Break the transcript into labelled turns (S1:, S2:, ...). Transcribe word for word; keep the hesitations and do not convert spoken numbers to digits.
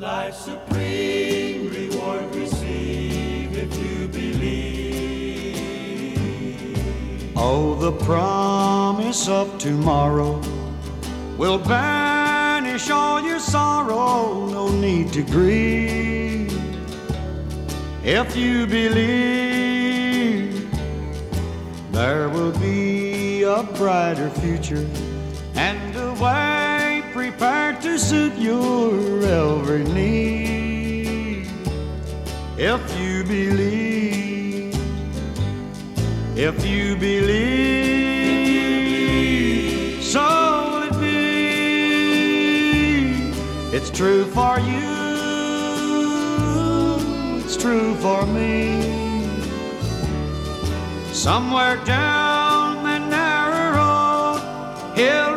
S1: Life's supreme reward receive if you believe.
S2: Oh, the promise of tomorrow will banish all your sorrow. No need to grieve if you believe. There will be a brighter future and a way prepared to suit your every need. If you believe, if you believe, so will it be. It's true for you, it's true for me. Somewhere down that narrow road, he'll